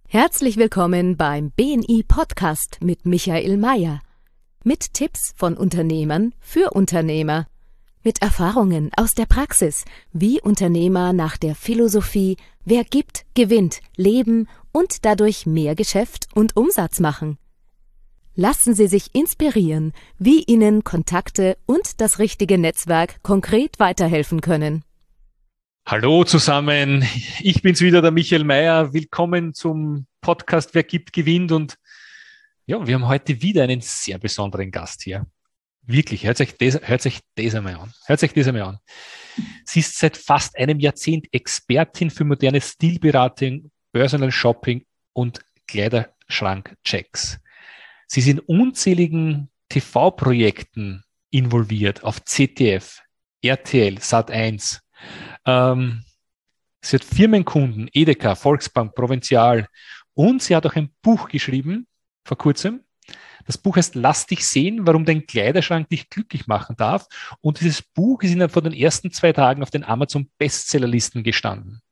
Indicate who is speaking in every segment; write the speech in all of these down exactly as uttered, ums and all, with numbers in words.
Speaker 1: Herzlich willkommen beim B N I-Podcast mit Michael Mayer. Mit Tipps von Unternehmern für Unternehmer. Mit Erfahrungen aus der Praxis, wie Unternehmer nach der Philosophie „Wer gibt, gewinnt" leben und dadurch mehr Geschäft und Umsatz machen. Lassen Sie sich inspirieren, wie Ihnen Kontakte und das richtige Netzwerk konkret weiterhelfen können.
Speaker 2: Hallo zusammen, ich bin's wieder, der Michael Mayer. Willkommen zum Podcast Wer gibt, gewinnt. Und ja, wir haben heute wieder einen sehr besonderen Gast hier. Wirklich, hört euch das, hört euch das einmal an. Hört euch das einmal an. Sie ist seit fast einem Jahrzehnt Expertin für moderne Stilberatung, Personal Shopping und Kleiderschrankchecks. Sie ist in unzähligen T V-Projekten involviert, auf Z D F, R T L, Sat eins. Ähm, sie hat Firmenkunden, Edeka, Volksbank, Provinzial, und sie hat auch ein Buch geschrieben, vor kurzem. Das Buch heißt Lass dich sehen, warum dein Kleiderschrank dich glücklich machen darf. Und dieses Buch ist innerhalb von den ersten zwei Tagen auf den Amazon-Bestsellerlisten gestanden.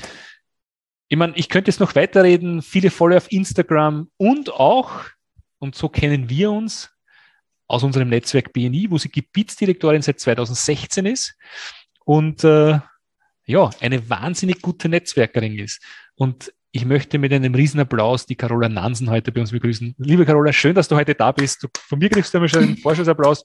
Speaker 2: Ich meine, ich könnte jetzt noch weiterreden, viele Follower auf Instagram und auch, und so kennen wir uns, aus unserem Netzwerk B N I, wo sie Gebietsdirektorin seit zweitausendsechzehn ist. Und äh, ja, eine wahnsinnig gute Netzwerkerin ist. Und ich möchte mit einem Riesenapplaus die Carola Nansen heute bei uns begrüßen. Liebe Carola, schön, dass du heute da bist. Du, von mir kriegst du einmal schon einen Vorschussapplaus.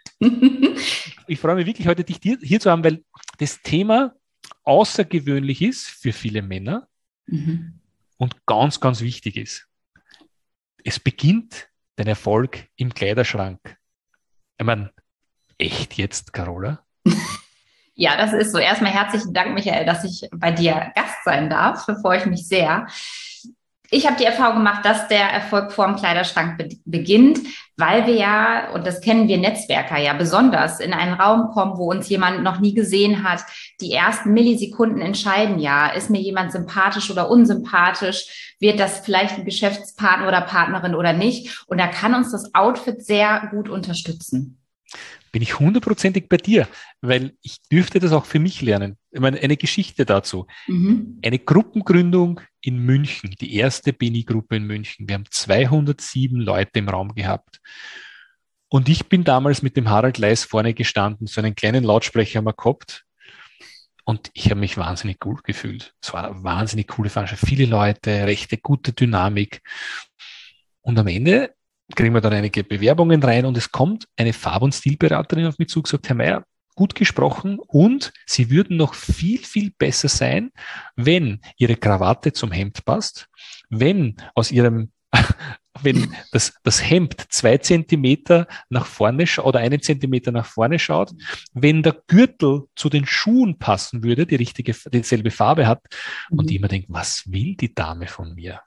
Speaker 2: Ich freue mich wirklich, heute dich hier zu haben, weil das Thema außergewöhnlich ist für viele Männer mhm. und ganz, ganz wichtig ist. Es beginnt dein Erfolg im Kleiderschrank. Ich meine, echt jetzt, Carola?
Speaker 3: Ja, das ist so. Erstmal herzlichen Dank, Michael, dass ich bei dir Gast sein darf. Da freue ich mich sehr. Ich habe die Erfahrung gemacht, dass der Erfolg vor dem Kleiderschrank be- beginnt, weil wir ja, und das kennen wir Netzwerker ja besonders, in einen Raum kommen, wo uns jemand noch nie gesehen hat. Die ersten Millisekunden entscheiden ja, ist mir jemand sympathisch oder unsympathisch, wird das vielleicht ein Geschäftspartner oder Partnerin oder nicht. Und da kann uns das Outfit sehr gut unterstützen.
Speaker 2: Bin ich hundertprozentig bei dir, weil ich dürfte das auch für mich lernen. Ich meine, eine Geschichte dazu. Mhm. Eine Gruppengründung in München, die erste B N I-Gruppe in München. Wir haben zweihundertsieben Leute im Raum gehabt. Und ich bin damals mit dem Harald Leis vorne gestanden, so einen kleinen Lautsprecher haben wir gehabt. Und ich habe mich wahnsinnig gut gefühlt. Es war eine wahnsinnig coole Veranstaltung. Viele Leute, rechte, gute Dynamik. Und am Ende kriegen wir dann einige Bewerbungen rein und es kommt eine Farb- und Stilberaterin auf mich zu und sagt, Herr Mayer, gut gesprochen und Sie würden noch viel, viel besser sein, wenn Ihre Krawatte zum Hemd passt, wenn aus Ihrem, wenn das, das Hemd zwei Zentimeter nach vorne schaut oder einen Zentimeter nach vorne schaut, wenn der Gürtel zu den Schuhen passen würde, die richtige, dieselbe Farbe hat und mhm. ich immer denke, was will die Dame von mir?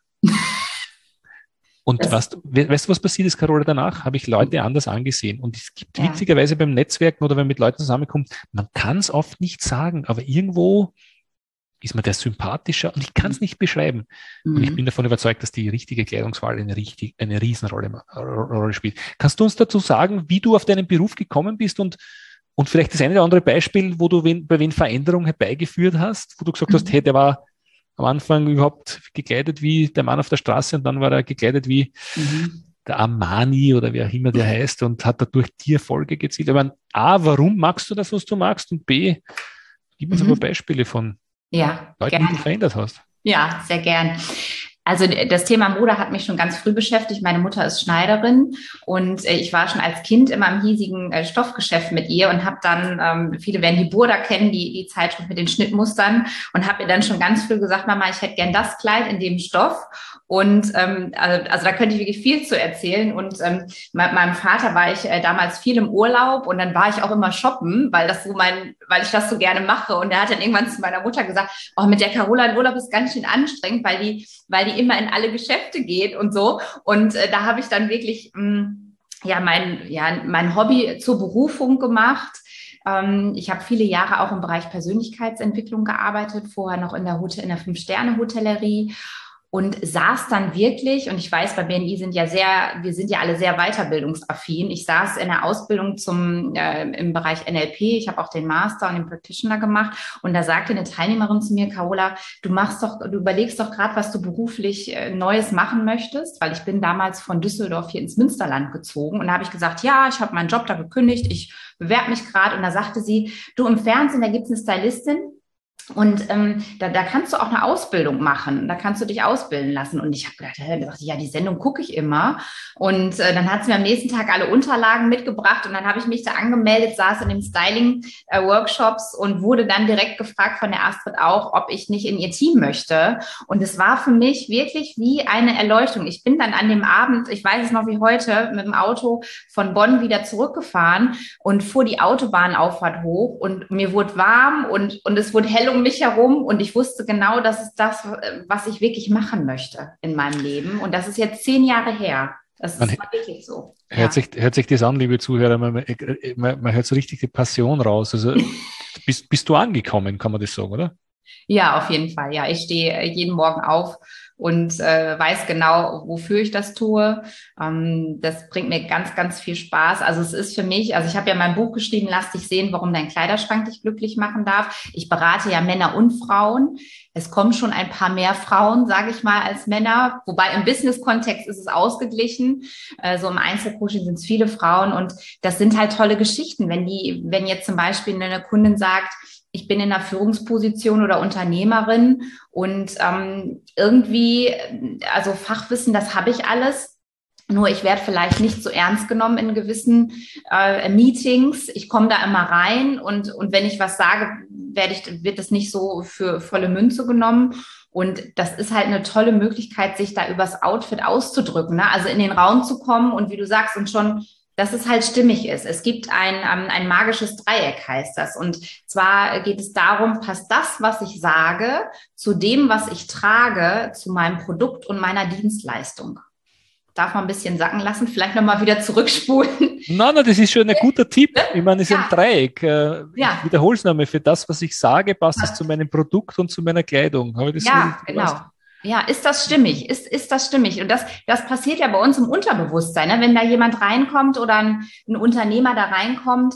Speaker 2: Und weißt, weißt du, was passiert ist, Carola, danach? Habe ich Leute anders angesehen. Und es gibt ja. witzigerweise beim Netzwerken oder wenn man mit Leuten zusammenkommt, man kann es oft nicht sagen, aber irgendwo ist man der sympathischer und ich kann es nicht beschreiben. Mhm. Und ich bin davon überzeugt, dass die richtige Kleidungswahl eine, richtig, eine Riesenrolle Rolle spielt. Kannst du uns dazu sagen, wie du auf deinen Beruf gekommen bist und, und vielleicht das eine oder andere Beispiel, wo du wen, bei wen Veränderung herbeigeführt hast, wo du gesagt mhm. hast, hey, der war am Anfang überhaupt gekleidet wie der Mann auf der Straße und dann war er gekleidet wie mhm. der Armani oder wie auch immer der heißt und hat dadurch die Erfolge gezielt. Ich meine, A, warum magst du das, was du magst? Und B, gib uns mhm. ein paar Beispiele von
Speaker 3: ja,
Speaker 2: Leuten,
Speaker 3: gern.
Speaker 2: die du verändert hast.
Speaker 3: Ja, sehr gern. Also das Thema Mode hat mich schon ganz früh beschäftigt. Meine Mutter ist Schneiderin und ich war schon als Kind immer im hiesigen Stoffgeschäft mit ihr und habe dann, ähm, viele werden die Burda kennen, die, die Zeitschrift mit den Schnittmustern und habe ihr dann schon ganz früh gesagt, Mama, ich hätte gern das Kleid in dem Stoff. Und ähm, also, also da könnte ich wirklich viel zu erzählen. Und ähm, mit meinem Vater war ich äh, damals viel im Urlaub und dann war ich auch immer shoppen, weil das so mein, weil ich das so gerne mache. Und er hat dann irgendwann zu meiner Mutter gesagt, oh, mit der Carola in Urlaub ist ganz schön anstrengend, weil die, weil die immer in alle Geschäfte geht und so. Und äh, da habe ich dann wirklich mh, ja mein ja mein Hobby zur Berufung gemacht. Ähm, ich habe viele Jahre auch im Bereich Persönlichkeitsentwicklung gearbeitet, vorher noch in der Hotel, in der Fünf-Sterne-Hotellerie. und saß dann wirklich, und ich weiß, bei B N I sind ja sehr, wir sind ja alle sehr weiterbildungsaffin. Ich saß in der Ausbildung zum äh, im Bereich N L P. Ich habe auch den Master und den Practitioner gemacht. Und da sagte eine Teilnehmerin zu mir, Carola, du machst doch, du überlegst doch gerade, was du beruflich äh, Neues machen möchtest, weil ich bin damals von Düsseldorf hier ins Münsterland gezogen. Und da habe ich gesagt, ja, ich habe meinen Job da gekündigt, ich bewerbe mich gerade. Und da sagte sie, du, im Fernsehen, da gibt es eine Stylistin. Und ähm, da, da kannst du auch eine Ausbildung machen, da kannst du dich ausbilden lassen. Und ich habe gedacht, hey, dachte, ja, die Sendung gucke ich immer. Und äh, dann hat sie mir am nächsten Tag alle Unterlagen mitgebracht und dann habe ich mich da angemeldet, saß in den Styling-Workshops äh, und wurde dann direkt gefragt von der Astrid auch, ob ich nicht in ihr Team möchte. Und es war für mich wirklich wie eine Erleuchtung. Ich bin dann an dem Abend, ich weiß es noch wie heute, mit dem Auto von Bonn wieder zurückgefahren und fuhr die Autobahnauffahrt hoch und mir wurde warm und, und es wurde hell um mich herum und ich wusste genau, das ist das, was ich wirklich machen möchte in meinem Leben. Und das ist jetzt zehn Jahre her. Das ist man, wirklich so.
Speaker 2: Hört,
Speaker 3: ja.
Speaker 2: sich, hört sich das an, liebe Zuhörer, man, man, man hört so richtig die Passion raus. Also bist, bist du angekommen, kann man das sagen, oder?
Speaker 3: Ja, auf jeden Fall. Ja, ich stehe jeden Morgen auf und äh, weiß genau, wofür ich das tue. Ähm, das bringt mir ganz, ganz viel Spaß. Also es ist für mich, also ich habe ja mein Buch geschrieben, Lass dich sehen, warum dein Kleiderschrank dich glücklich machen darf. Ich berate ja Männer und Frauen. Es kommen schon ein paar mehr Frauen, sage ich mal, als Männer. Wobei im Business-Kontext ist es ausgeglichen. Äh, so im Einzelcoaching sind es viele Frauen und das sind halt tolle Geschichten. Wenn die, wenn jetzt zum Beispiel eine Kundin sagt, ich bin in einer Führungsposition oder Unternehmerin und ähm, irgendwie, also Fachwissen, das habe ich alles. Nur ich werde vielleicht nicht so ernst genommen in gewissen äh, Meetings. Ich komme da immer rein und, und wenn ich was sage, werde ich, wird das nicht so für volle Münze genommen. Und das ist halt eine tolle Möglichkeit, sich da übers Outfit auszudrücken, ne? Also in den Raum zu kommen und wie du sagst, und schon, dass es halt stimmig ist. Es gibt ein, um, ein magisches Dreieck, heißt das. Und zwar geht es darum, passt das, was ich sage, zu dem, was ich trage, zu meinem Produkt und meiner Dienstleistung. Darf man ein bisschen sacken lassen, vielleicht nochmal wieder zurückspulen.
Speaker 2: Nein, nein, das ist schon ein guter Tipp. Ich meine, es ist ja ein Dreieck. Ich
Speaker 3: ja.
Speaker 2: wiederhole es nochmal. Für das, was ich sage, passt es zu meinem Produkt und zu meiner Kleidung. Habe ich das
Speaker 3: ja,
Speaker 2: so
Speaker 3: genau. Weißt? Ja, ist das stimmig? Ist, ist das stimmig? Und das, das passiert ja bei uns im Unterbewusstsein, ne? Wenn da jemand reinkommt oder ein, ein Unternehmer da reinkommt,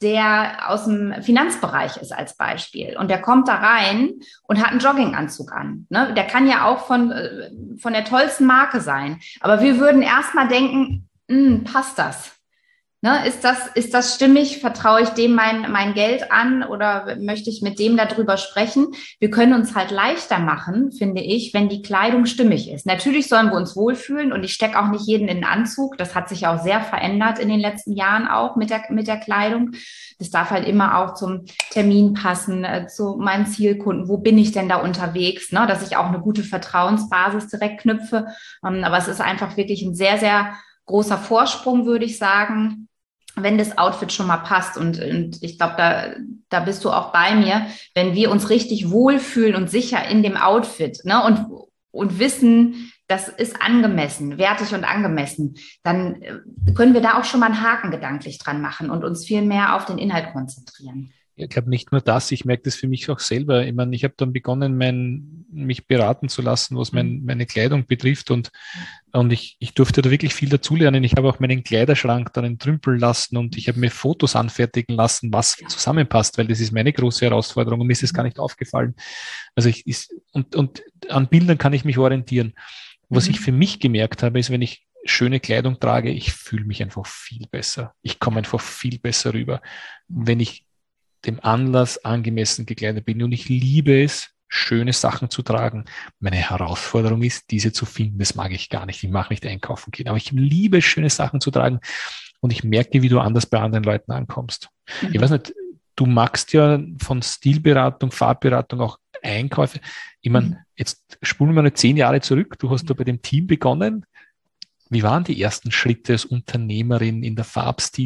Speaker 3: der aus dem Finanzbereich ist als Beispiel. Und der kommt da rein und hat einen Jogginganzug an. Ne? Der kann ja auch von, von der tollsten Marke sein. Aber wir würden erstmal denken, passt das? Ne, ist das, ist das stimmig? Vertraue ich dem mein, mein Geld an oder möchte ich mit dem darüber sprechen? Wir können uns halt leichter machen, finde ich, wenn die Kleidung stimmig ist. Natürlich sollen wir uns wohlfühlen und ich stecke auch nicht jeden in den Anzug. Das hat sich auch sehr verändert in den letzten Jahren auch mit der, mit der Kleidung. Das darf halt immer auch zum Termin passen, äh, zu meinen Zielkunden. Wo bin ich denn da unterwegs? Ne, dass ich auch eine gute Vertrauensbasis direkt knüpfe. Ähm, aber es ist einfach wirklich ein sehr, sehr großer Vorsprung, würde ich sagen, wenn das Outfit schon mal passt. Und, und ich glaube, da, da bist du auch bei mir, wenn wir uns richtig wohlfühlen und sicher in dem Outfit, ne, und, und wissen, das ist angemessen, wertig und angemessen, dann können wir da auch schon mal einen Haken gedanklich dran machen und uns viel mehr auf den Inhalt konzentrieren.
Speaker 2: Ich glaube nicht nur das, ich merke das für mich auch selber. Ich meine, ich habe dann begonnen, mein, mich beraten zu lassen, was mein, meine Kleidung betrifft und, und ich, ich durfte da wirklich viel dazulernen. Ich habe auch meinen Kleiderschrank dann entrümpeln lassen und ich habe mir Fotos anfertigen lassen, was zusammenpasst, weil das ist meine große Herausforderung und mir ist das gar nicht aufgefallen. Also ich ist, und, und an Bildern kann ich mich orientieren. Was mhm. ich für mich gemerkt habe, ist, wenn ich schöne Kleidung trage, ich fühle mich einfach viel besser. Ich komme einfach viel besser rüber. Wenn ich dem Anlass angemessen gekleidet bin und ich liebe es, schöne Sachen zu tragen. Meine Herausforderung ist, diese zu finden. Das mag ich gar nicht. Ich mag nicht einkaufen gehen, aber ich liebe es, schöne Sachen zu tragen und ich merke, wie du anders bei anderen Leuten ankommst. Mhm. Ich weiß nicht, du magst ja von Stilberatung, Farbberatung auch Einkäufe. Ich meine, mhm. jetzt spulen wir mal zehn Jahre zurück. Du hast mhm. da bei dem Team begonnen. Wie waren die ersten Schritte als Unternehmerin in der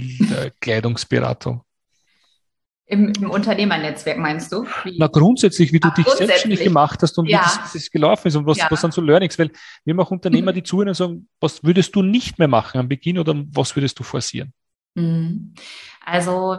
Speaker 2: Farbstil-Kleidungsberatung?
Speaker 3: Im, Im Unternehmernetzwerk meinst du? Wie?
Speaker 2: Na, grundsätzlich, wie du
Speaker 3: Ach,
Speaker 2: dich selbstständig gemacht hast und
Speaker 3: ja.
Speaker 2: wie das, das gelaufen ist und was, ja. was sind so Learnings, weil wir haben auch Unternehmer, die zuhören und sagen, was würdest du nicht mehr machen am Beginn oder was würdest du forcieren?
Speaker 3: Also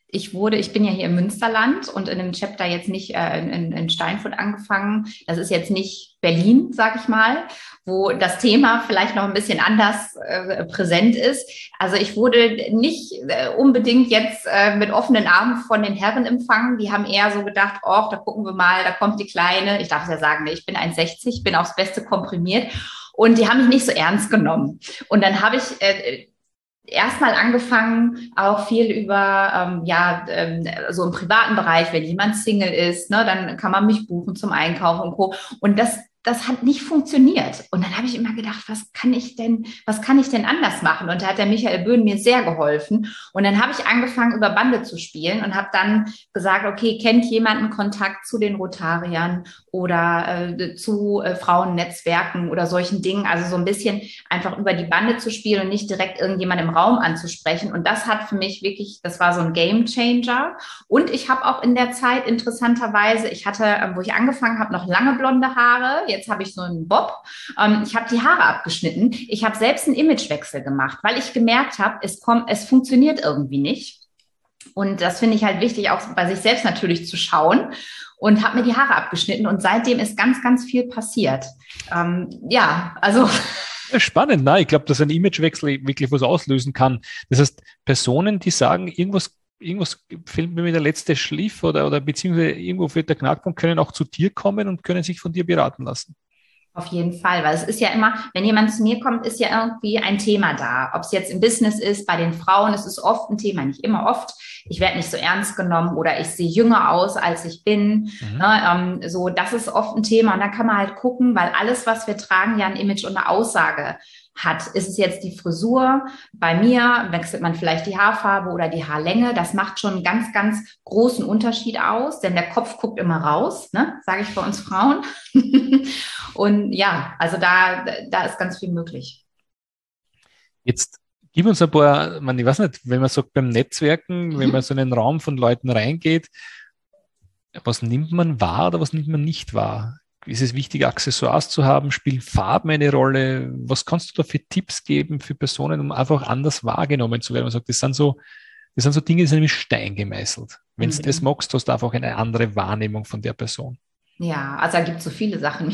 Speaker 3: ich wurde, ich bin ja hier im Münsterland und in einem Chapter jetzt nicht äh, in, in Steinfurt angefangen. Das ist jetzt nicht Berlin, sag ich mal, wo das Thema vielleicht noch ein bisschen anders äh, präsent ist. Also ich wurde nicht äh, unbedingt jetzt äh, mit offenen Armen von den Herren empfangen. Die haben eher so gedacht, oh, da gucken wir mal, da kommt die Kleine. Ich darf es ja sagen, ne, ich bin eins Komma sechzig, bin aufs Beste komprimiert. Und die haben mich nicht so ernst genommen. Und dann habe ich äh, erstmal angefangen, auch viel über, ähm, ja, ähm, so im privaten Bereich, wenn jemand Single ist, ne, dann kann man mich buchen zum Einkaufen und Co. Und das, das hat nicht funktioniert. Und dann habe ich immer gedacht, was kann ich denn, was kann ich denn anders machen? Und da hat der Michael Böhn mir sehr geholfen. Und dann habe ich angefangen, über Bande zu spielen und habe dann gesagt, okay, kennt jemand Kontakt zu den Rotariern oder äh, zu äh, Frauennetzwerken oder solchen Dingen? Also so ein bisschen einfach über die Bande zu spielen und nicht direkt irgendjemand im Raum anzusprechen. Und das hat für mich wirklich, das war so ein Game Changer. Und ich habe auch in der Zeit interessanterweise, ich hatte, äh, wo ich angefangen habe, noch lange blonde Haare. Jetzt habe ich so einen Bob. Ähm, ich habe die Haare abgeschnitten. Ich habe selbst einen Imagewechsel gemacht, weil ich gemerkt habe, es kommt, es funktioniert irgendwie nicht. Und das finde ich halt wichtig, auch bei sich selbst natürlich zu schauen. Und habe mir die Haare abgeschnitten. Und seitdem ist ganz, ganz viel passiert. Ähm, ja, also...
Speaker 2: Spannend, ne? Ich glaube, dass ein Imagewechsel wirklich was auslösen kann. Das heißt, Personen, die sagen, irgendwas, irgendwas fehlt mir der letzte Schliff oder, oder beziehungsweise irgendwo fehlt der Knackpunkt, können auch zu dir kommen und können sich von dir beraten lassen.
Speaker 3: Auf jeden Fall, weil es ist ja immer, wenn jemand zu mir kommt, ist ja irgendwie ein Thema da. Ob es jetzt im Business ist, bei den Frauen, es ist oft ein Thema, nicht immer oft. Ich werde nicht so ernst genommen oder ich sehe jünger aus, als ich bin. Mhm. Ne, ähm, so, das ist oft ein Thema. Und dann kann man halt gucken, weil alles, was wir tragen, ja ein Image und eine Aussage hat. Ist es jetzt die Frisur? Bei mir wechselt man vielleicht die Haarfarbe oder die Haarlänge. Das macht schon einen ganz, ganz großen Unterschied aus, denn der Kopf guckt immer raus, ne? Sage ich bei uns Frauen. Und ja, also da, da ist ganz viel möglich.
Speaker 2: Jetzt gib uns ein paar, man, ich weiß nicht, wenn man sagt beim Netzwerken, mhm. wenn man so in einen Raum von Leuten reingeht, was nimmt man wahr oder was nimmt man nicht wahr? Ist es wichtig, Accessoires zu haben? Spielen Farben eine Rolle? Was kannst du da für Tipps geben für Personen, um einfach anders wahrgenommen zu werden? Man sagt, das sind so, das sind so Dinge, die sind nämlich Stein gemeißelt. Wenn du mhm. das magst, hast du einfach eine andere Wahrnehmung von der Person.
Speaker 3: Ja, also da gibt es so viele Sachen.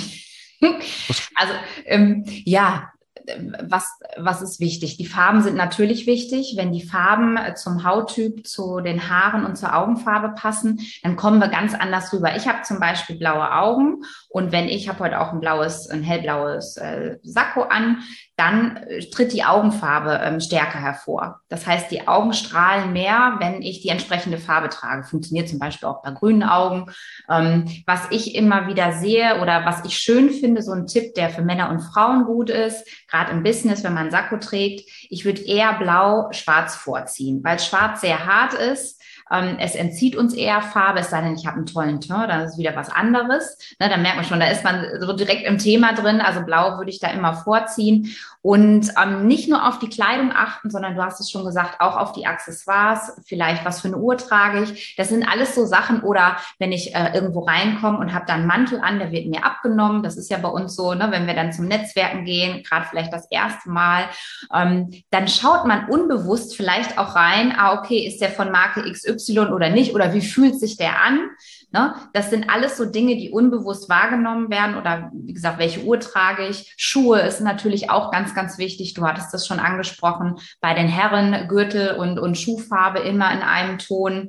Speaker 3: Also ähm, ja, was, was ist wichtig? Die Farben sind natürlich wichtig. Wenn die Farben zum Hauttyp, zu den Haaren und zur Augenfarbe passen, dann kommen wir ganz anders rüber. Ich habe zum Beispiel blaue Augen und wenn ich habe heute auch ein blaues, ein hellblaues äh, Sakko an, dann tritt die Augenfarbe ähm, stärker hervor. Das heißt, die Augen strahlen mehr, wenn ich die entsprechende Farbe trage. Funktioniert zum Beispiel auch bei grünen Augen. Ähm, was ich immer wieder sehe oder was ich schön finde, so ein Tipp, der für Männer und Frauen gut ist, gerade im Business, wenn man Sakko trägt, ich würde eher blau-schwarz vorziehen, weil schwarz sehr hart ist. Ähm, es entzieht uns eher Farbe, es sei denn, ich habe einen tollen Teint, dann ist es wieder was anderes. Ne, dann merkt man schon, da ist man so direkt im Thema drin. Also blau würde ich da immer vorziehen. Und ähm, nicht nur auf die Kleidung achten, sondern du hast es schon gesagt, auch auf die Accessoires, vielleicht was für eine Uhr trage ich. Das sind alles so Sachen. Oder wenn ich äh, irgendwo reinkomme und habe da einen Mantel an, der wird mir abgenommen. Das ist ja bei uns so, ne, wenn wir dann zum Netzwerken gehen, gerade vielleicht das erste Mal, ähm, dann schaut man unbewusst vielleicht auch rein, ah, okay, ist der von Marke X Y oder nicht? Oder wie fühlt sich der an? Ne? Das sind alles so Dinge, die unbewusst wahrgenommen werden. Oder wie gesagt, welche Uhr trage ich? Schuhe ist natürlich auch ganz, ganz wichtig. Du hattest das schon angesprochen. Bei den Herren Gürtel und, und Schuhfarbe immer in einem Ton.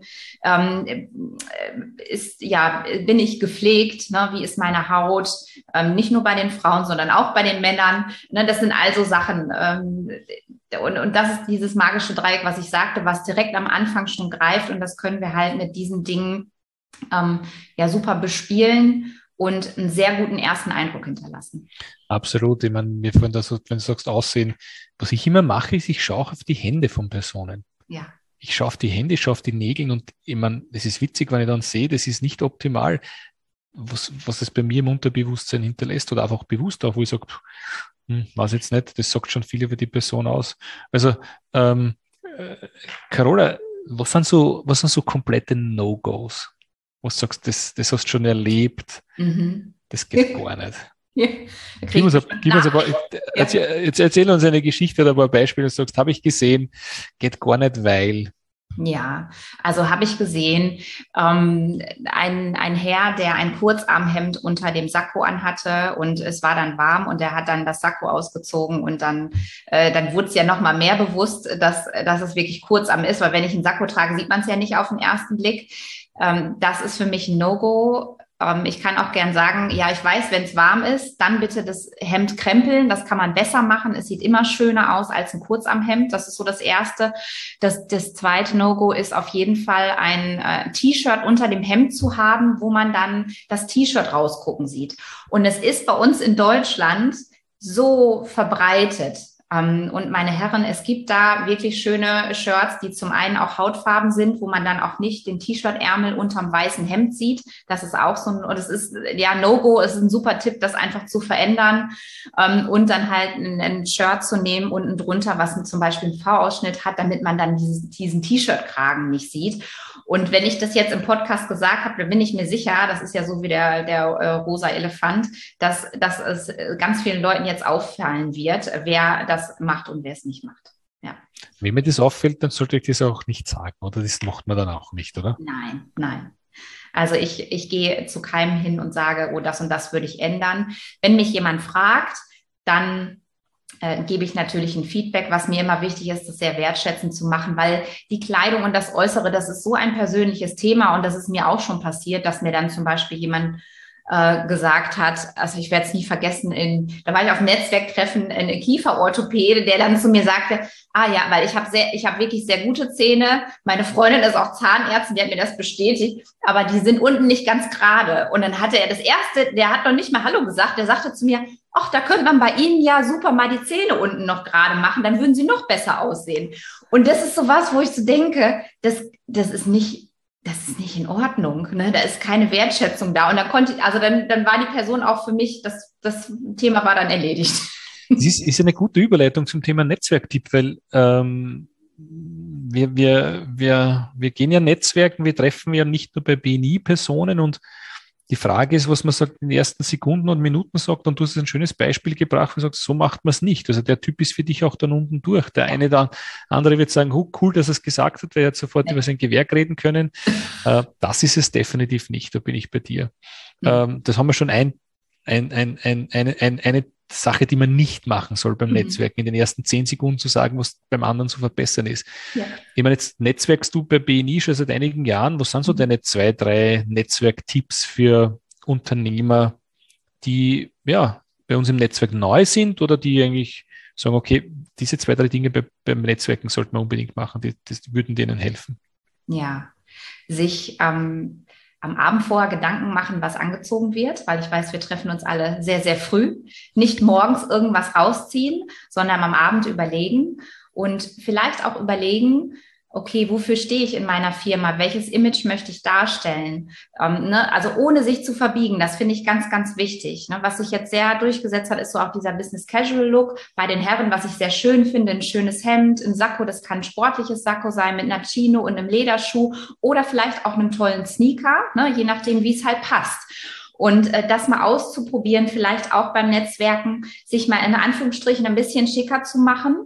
Speaker 3: Ähm, ist, ja, bin ich gepflegt? Ne? Wie ist meine Haut? Ähm, nicht nur bei den Frauen, sondern auch bei den Männern. Ne? Das sind also Sachen. Ähm, und, und das ist dieses magische Dreieck, was ich sagte, was direkt am Anfang schon greift. Und das können wir halt mit diesen Dingen ähm, ja super bespielen und einen sehr guten ersten Eindruck hinterlassen.
Speaker 2: Absolut. Ich meine, mir vorhin das, wenn du sagst, Aussehen, was ich immer mache, ist, ich schaue auf die Hände von Personen.
Speaker 3: Ja.
Speaker 2: Ich schaue auf die Hände, ich schaue auf die Nägel und ich meine, es ist witzig, wenn ich dann sehe, das ist nicht optimal, was, was es bei mir im Unterbewusstsein hinterlässt oder einfach bewusst auch, wo ich sage, hm, weiß jetzt nicht, das sagt schon viel über die Person aus. Also, ähm, äh, Carola, was sind so, was sind so komplette No-Gos? Was sagst du, das, das hast du schon erlebt, mhm. das geht gar nicht. Ja. Gib uns, gib uns ein paar, erzähl, erzähl uns eine Geschichte oder ein paar Beispiele und sagst, habe ich gesehen, geht gar nicht, weil.
Speaker 3: Ja, also habe ich gesehen, ähm, ein, ein Herr, der ein Kurzarmhemd unter dem Sakko anhatte und es war dann warm und er hat dann das Sakko ausgezogen und dann, äh, dann wurde es ja noch mal mehr bewusst, dass, dass es wirklich Kurzarm ist, weil wenn ich einen Sakko trage, sieht man es ja nicht auf den ersten Blick. Ähm, das ist für mich ein No-Go. Ähm, ich kann auch gern sagen, ja, ich weiß, wenn es warm ist, dann bitte das Hemd krempeln. Das kann man besser machen. Es sieht immer schöner aus als ein Kurzarmhemd. Das ist so das Erste. Das, das zweite No-Go ist auf jeden Fall ein äh, T-Shirt unter dem Hemd zu haben, wo man dann das T-Shirt rausgucken sieht. Und es ist bei uns in Deutschland so verbreitet. Um, und meine Herren, es gibt da wirklich schöne Shirts, die zum einen auch hautfarben sind, wo man dann auch nicht den T-Shirt-Ärmel unterm weißen Hemd sieht. Das ist auch so ein, und es ist, ja, No-Go, es ist ein super Tipp, das einfach zu verändern, um, und dann halt ein, ein Shirt zu nehmen unten drunter, was zum Beispiel einen V-Ausschnitt hat, damit man dann diesen, diesen T-Shirt-Kragen nicht sieht. Und wenn ich das jetzt im Podcast gesagt habe, dann bin ich mir sicher, das ist ja so wie der, der äh, rosa Elefant, dass, dass es ganz vielen Leuten jetzt auffallen wird, wer das macht und wer es nicht macht. Ja.
Speaker 2: Wenn mir das auffällt, dann sollte ich das auch nicht sagen, oder? Das macht man dann auch nicht, oder?
Speaker 3: Nein, nein. Also ich, ich gehe zu keinem hin und sage, oh, das und das würde ich ändern. Wenn mich jemand fragt, dann äh, gebe ich natürlich ein Feedback, was mir immer wichtig ist, das sehr wertschätzend zu machen, weil die Kleidung und das Äußere, das ist so ein persönliches Thema und das ist mir auch schon passiert, dass mir dann zum Beispiel jemand äh, gesagt hat, also ich werde es nie vergessen, in, da war ich auf einem Netzwerktreffen, eine Kieferorthopäde, der dann zu mir sagte, ah ja, weil ich habe sehr, ich habe wirklich sehr gute Zähne, meine Freundin ist auch Zahnärztin, die hat mir das bestätigt, aber die sind unten nicht ganz gerade. Und dann hatte er das erste, der hat noch nicht mal Hallo gesagt, der sagte zu mir, ach, da könnte man bei Ihnen ja super mal die Zähne unten noch gerade machen, dann würden Sie noch besser aussehen. Und das ist so was, wo ich so denke, das, das ist nicht, das ist nicht in Ordnung, ne? Da ist keine Wertschätzung da. Und dann konnte, also dann, dann war die Person auch für mich, das, das Thema war dann erledigt.
Speaker 2: Das ist, ist eine gute Überleitung zum Thema Netzwerktipp, weil ähm, wir, wir, wir, wir gehen ja Netzwerken, wir treffen ja nicht nur bei B N I-Personen und die Frage ist, was man sagt in den ersten Sekunden und Minuten sagt, und du hast ein schönes Beispiel gebracht, wo du sagst, so macht man es nicht. Also der Typ ist für dich auch dann unten durch. Der eine, der andere wird sagen, oh, cool, dass er es gesagt hat, weil er hat sofort ja. über sein Gewerk reden können. Äh, das ist es definitiv nicht, da bin ich bei dir. Ja. Ähm, das haben wir schon ein, ein, ein, ein, eine, ein, eine Sache, die man nicht machen soll beim mhm. Netzwerken, in den ersten zehn Sekunden zu sagen, was beim anderen zu verbessern ist. Ja. Ich meine, jetzt netzwerkst du bei B N I schon seit einigen Jahren. Was sind so mhm. deine zwei, drei Netzwerktipps für Unternehmer, die ja bei uns im Netzwerk neu sind oder die eigentlich sagen, okay, diese zwei, drei Dinge bei, beim Netzwerken sollten wir unbedingt machen, die, die würden denen helfen?
Speaker 3: Ja, sich ähm am Abend vorher Gedanken machen, was angezogen wird, weil ich weiß, wir treffen uns alle sehr, sehr früh. Nicht morgens irgendwas rausziehen, sondern am Abend überlegen und vielleicht auch überlegen, okay, wofür stehe ich in meiner Firma? Welches Image möchte ich darstellen? Ähm, ne? Also ohne sich zu verbiegen, das finde ich ganz, ganz wichtig. Ne? Was sich jetzt sehr durchgesetzt hat, ist so auch dieser Business-Casual-Look. Bei den Herren, was ich sehr schön finde, ein schönes Hemd, ein Sakko, das kann ein sportliches Sakko sein mit einer Chino und einem Lederschuh oder vielleicht auch einem tollen Sneaker, ne? Je nachdem, wie es halt passt. Und äh, das mal auszuprobieren, vielleicht auch beim Netzwerken, sich mal in Anführungsstrichen ein bisschen schicker zu machen.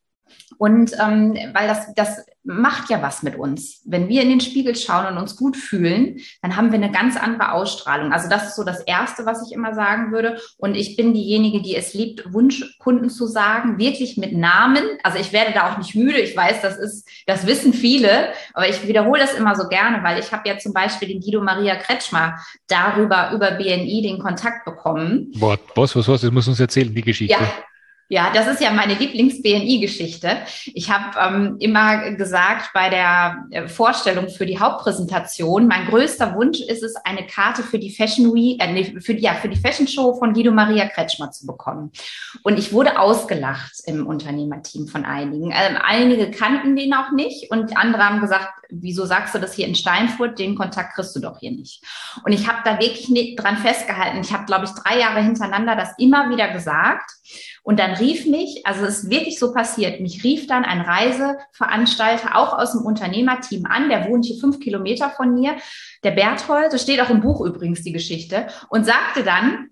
Speaker 3: Und ähm, weil das, das macht ja was mit uns. Wenn wir in den Spiegel schauen und uns gut fühlen, dann haben wir eine ganz andere Ausstrahlung. Also das ist so das Erste, was ich immer sagen würde. Und ich bin diejenige, die es liebt, Wunschkunden zu sagen, wirklich mit Namen. Also ich werde da auch nicht müde. Ich weiß, das ist, das wissen viele, aber ich wiederhole das immer so gerne, weil ich habe ja zum Beispiel den Guido Maria Kretschmer darüber, über B N I den Kontakt bekommen.
Speaker 2: Boah, was, was, was, das muss uns erzählen, die Geschichte.
Speaker 3: Ja. Ja, das ist ja meine Lieblings-B N I-Geschichte. Ich habe ähm, immer gesagt bei der äh, Vorstellung für die Hauptpräsentation, mein größter Wunsch ist es, eine Karte für die Fashion Week, äh, nee, für, ja, für die Fashion Show von Guido Maria Kretschmer zu bekommen. Und ich wurde ausgelacht im Unternehmerteam von einigen. Ähm, einige kannten den auch nicht und andere haben gesagt, wieso sagst du das hier in Steinfurt? Den Kontakt kriegst du doch hier nicht. Und ich habe da wirklich nicht dran festgehalten. Ich habe, glaube ich, drei Jahre hintereinander das immer wieder gesagt. Und dann rief mich, also es ist wirklich so passiert, mich rief dann ein Reiseveranstalter auch aus dem Unternehmerteam an, der wohnt hier fünf Kilometer von mir, der Berthold, das steht auch im Buch übrigens, die Geschichte, und sagte dann,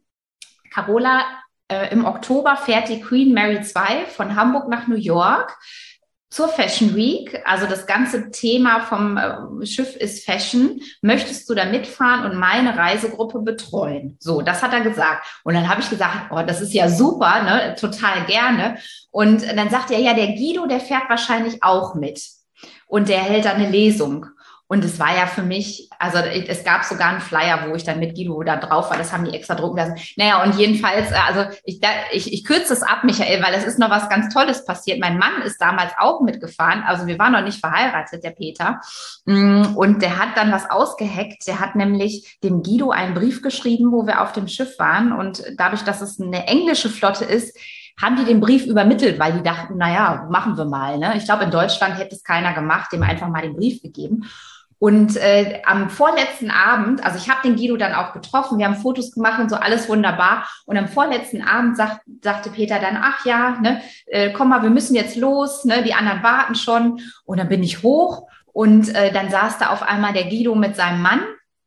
Speaker 3: Carola, äh, im Oktober fährt die Queen Mary zwei von Hamburg nach New York. Zur Fashion Week, also das ganze Thema vom äh, Schiff ist Fashion, möchtest du da mitfahren und meine Reisegruppe betreuen? So, das hat er gesagt. Und dann habe ich gesagt, oh, das ist ja super, ne, total gerne. Und dann sagt er, ja, der Guido, der fährt wahrscheinlich auch mit. Und der hält da eine Lesung. Und es war ja für mich, also es gab sogar einen Flyer, wo ich dann mit Guido da drauf war, das haben die extra drucken lassen. Naja, und jedenfalls, also ich, ich, ich kürze es ab, Michael, weil es ist noch was ganz Tolles passiert. Mein Mann ist damals auch mitgefahren, also wir waren noch nicht verheiratet, der Peter. Und der hat dann was ausgeheckt, der hat nämlich dem Guido einen Brief geschrieben, wo wir auf dem Schiff waren. Und dadurch, dass es eine englische Flotte ist, haben die den Brief übermittelt, weil die dachten, naja, machen wir mal. Ne? Ich glaube, in Deutschland hätte es keiner gemacht, dem einfach mal den Brief gegeben. Und äh, am vorletzten Abend, also ich habe den Guido dann auch getroffen, wir haben Fotos gemacht und so, alles wunderbar. Und am vorletzten Abend sagt, sagte Peter dann, ach ja, ne, äh, komm mal, wir müssen jetzt los, ne, die anderen warten schon. Und dann bin ich hoch und äh, dann saß da auf einmal der Guido mit seinem Mann.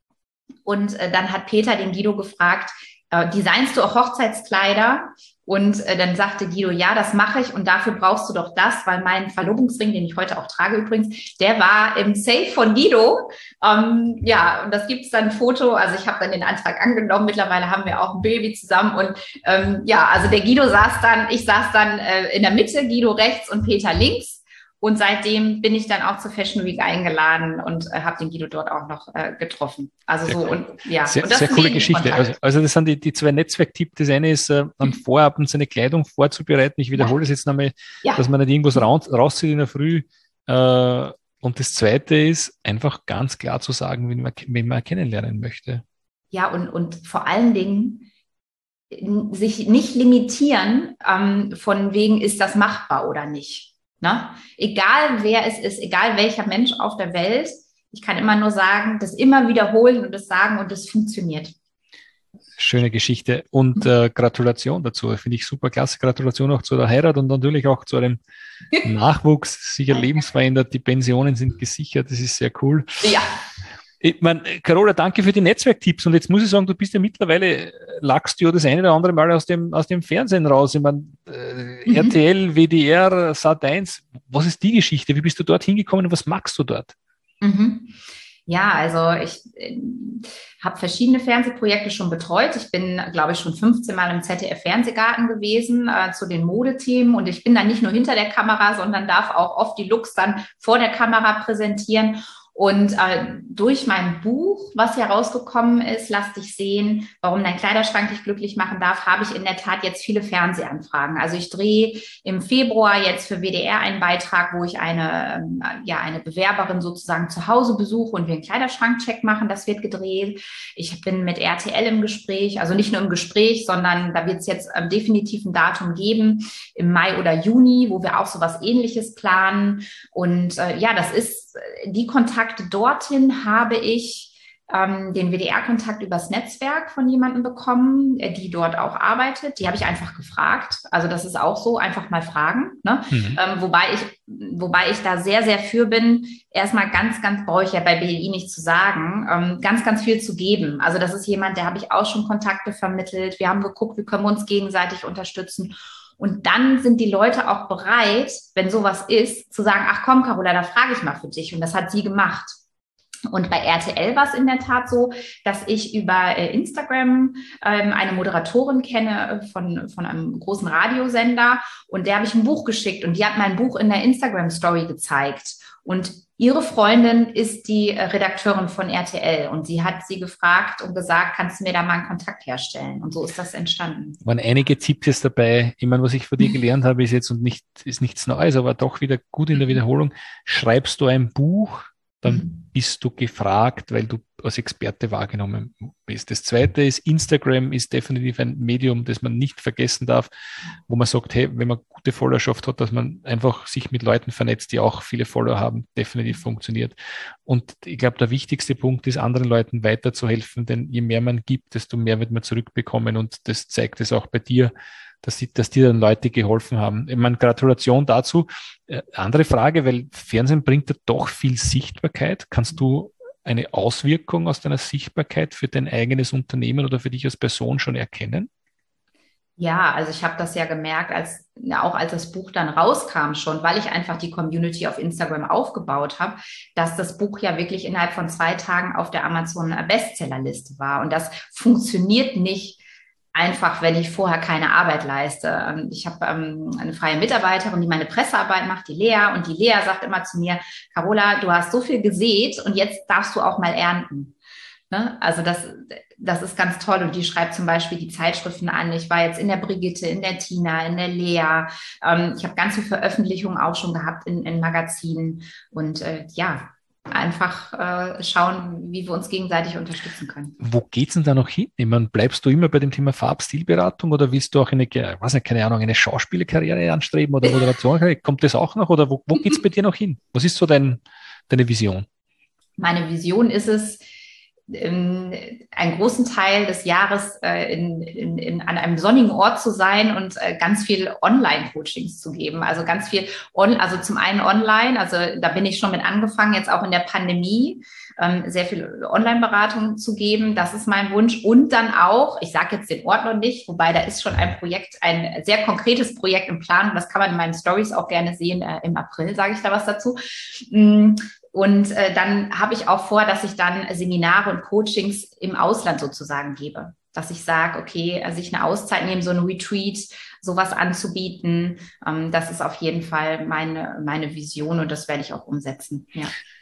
Speaker 3: Und äh, dann hat Peter den Guido gefragt, äh, designst du auch Hochzeitskleider? Und äh, dann sagte Guido, ja, das mache ich und dafür brauchst du doch das, weil mein Verlobungsring, den ich heute auch trage übrigens, der war im Safe von Guido. Ähm, ja, und das gibt es dann ein Foto. Also ich habe dann den Antrag angenommen. Mittlerweile haben wir auch ein Baby zusammen. Und ähm, ja, also der Guido saß dann, ich saß dann äh, in der Mitte, Guido rechts und Peter links. Und seitdem bin ich dann auch zur Fashion Week eingeladen und äh, habe den Guido dort auch noch äh, getroffen. Also sehr so cool. Und ja.
Speaker 2: Sehr,
Speaker 3: und das
Speaker 2: sehr coole Geschichte. Also, also das sind die, die zwei Netzwerktipps. Das eine ist, äh, am Vorabend seine Kleidung vorzubereiten. Ich wiederhole das jetzt nochmal, ja. dass man nicht irgendwas raus, rauszieht in der Früh. Äh, und das zweite ist, einfach ganz klar zu sagen, wen man, wen man kennenlernen möchte.
Speaker 3: Ja, und, und vor allen Dingen sich nicht limitieren, ähm, von wegen, ist das machbar oder nicht. Ne? Egal wer es ist, egal welcher Mensch auf der Welt, ich kann immer nur sagen, das immer wiederholen und das sagen und das funktioniert.
Speaker 2: Schöne Geschichte und äh, Gratulation dazu, finde ich super klasse. Gratulation auch zu der Heirat und natürlich auch zu einem Nachwuchs, sicher lebensverändert, die Pensionen sind gesichert, das ist sehr cool. Ja. Ich meine, Carola, danke für die Netzwerktipps und jetzt muss ich sagen, du bist ja mittlerweile, lagst du ja das eine oder andere Mal aus dem, aus dem Fernsehen raus. Ich meine, äh, mhm. R T L, W D R, Sat eins, was ist die Geschichte? Wie bist du dort hingekommen und was magst du dort?
Speaker 3: Mhm. Ja, also ich äh, habe verschiedene Fernsehprojekte schon betreut. Ich bin, glaube ich, schon fünfzehn Mal im Z D F-Fernsehgarten gewesen äh, zu den Modethemen und ich bin dann nicht nur hinter der Kamera, sondern darf auch oft die Looks dann vor der Kamera präsentieren. Und äh, durch mein Buch, was herausgekommen ist, Lass dich sehen, warum dein Kleiderschrank dich glücklich machen darf, habe ich in der Tat jetzt viele Fernsehanfragen. Also ich drehe im Februar jetzt für W D R einen Beitrag, wo ich eine, ähm, ja, eine Bewerberin sozusagen zu Hause besuche und wir einen Kleiderschrankcheck machen. Das wird gedreht. Ich bin mit R T L im Gespräch, also nicht nur im Gespräch, sondern da wird es jetzt ähm, definitiv ein Datum geben, im Mai oder Juni, wo wir auch so was Ähnliches planen. Und äh, ja, das ist die Kontakte dorthin habe ich ähm, den W D R-Kontakt übers Netzwerk von jemandem bekommen, die dort auch arbeitet. Die habe ich einfach gefragt. Also das ist auch so, einfach mal fragen. Ne? Mhm. Ähm, wobei ich, wobei ich da sehr, sehr für bin, erstmal ganz, ganz, brauche ich ja bei B L I nicht zu sagen, ähm, ganz, ganz viel zu geben. Also das ist jemand, der habe ich auch schon Kontakte vermittelt. Wir haben geguckt, wie können wir uns gegenseitig unterstützen. Und dann sind die Leute auch bereit, wenn sowas ist, zu sagen, ach komm, Carola, da frage ich mal für dich. Und das hat sie gemacht. Und bei R T L war es in der Tat so, dass ich über äh, Instagram ähm, eine Moderatorin kenne von, von einem großen Radiosender. Und der habe ich ein Buch geschickt und die hat mein Buch in der Instagram-Story gezeigt. Und ihre Freundin ist die Redakteurin von R T L und sie hat sie gefragt und gesagt, kannst du mir da mal einen Kontakt herstellen? Und so ist das entstanden.
Speaker 2: Waren einige Tipps dabei. Ich meine, was ich von dir gelernt habe, ist jetzt und nicht, ist nichts Neues, aber doch wieder gut in der Wiederholung. Schreibst du ein Buch, dann mhm. bist du gefragt, weil du als Experte wahrgenommen bist. Das Zweite ist, Instagram ist definitiv ein Medium, das man nicht vergessen darf, wo man sagt, hey, wenn man gute Followerschaft hat, dass man einfach sich mit Leuten vernetzt, die auch viele Follower haben, definitiv funktioniert. Und ich glaube, der wichtigste Punkt ist, anderen Leuten weiterzuhelfen, denn je mehr man gibt, desto mehr wird man zurückbekommen und das zeigt es auch bei dir, dass, die, dass dir dann Leute geholfen haben. Ich meine, Gratulation dazu. Äh, andere Frage, weil Fernsehen bringt ja doch viel Sichtbarkeit. Kannst du eine Auswirkung aus deiner Sichtbarkeit für dein eigenes Unternehmen oder für dich als Person schon erkennen?
Speaker 3: Ja, also ich habe das ja gemerkt, als ja, auch als das Buch dann rauskam schon, weil ich einfach die Community auf Instagram aufgebaut habe, dass das Buch ja wirklich innerhalb von zwei Tagen auf der Amazon Bestsellerliste war. Und das funktioniert nicht einfach, wenn ich vorher keine Arbeit leiste. Ich habe ähm, eine freie Mitarbeiterin, die meine Pressearbeit macht, die Lea. Und die Lea sagt immer zu mir, Carola, du hast so viel gesät und jetzt darfst du auch mal ernten. Ne? Also das, das ist ganz toll. Und die schreibt zum Beispiel die Zeitschriften an. Ich war jetzt in der Brigitte, in der Tina, in der Lea. Ähm, ich habe ganz viele Veröffentlichungen auch schon gehabt in, in Magazinen. Und äh, ja, einfach äh, schauen, wie wir uns gegenseitig unterstützen können.
Speaker 2: Wo geht's denn da noch hin? Ich meine, bleibst du immer bei dem Thema Farbstilberatung oder willst du auch eine, weiß nicht, keine Ahnung, eine Schauspielerkarriere anstreben oder Moderation? Kommt das auch noch oder wo, wo geht's bei dir noch hin? Was ist so dein, deine Vision?
Speaker 3: Meine Vision ist es, einen großen Teil des Jahres äh, in, in, in, an einem sonnigen Ort zu sein und äh, ganz viel Online-Coachings zu geben. Also ganz viel, on, also zum einen online, also da bin ich schon mit angefangen, jetzt auch in der Pandemie, ähm, sehr viel Online-Beratung zu geben. Das ist mein Wunsch. Und dann auch, ich sage jetzt den Ort noch nicht, wobei da ist schon ein Projekt, ein sehr konkretes Projekt im Plan. Und das kann man in meinen Stories auch gerne sehen. Äh, im April sage ich da was dazu. Mm. Und äh, dann habe ich auch vor, dass ich dann Seminare und Coachings im Ausland sozusagen gebe. Dass ich sage, okay, also ich eine Auszeit nehme, so ein Retreat, sowas anzubieten. Ähm, das ist auf jeden Fall meine, meine Vision und das werde ich auch umsetzen. Ja.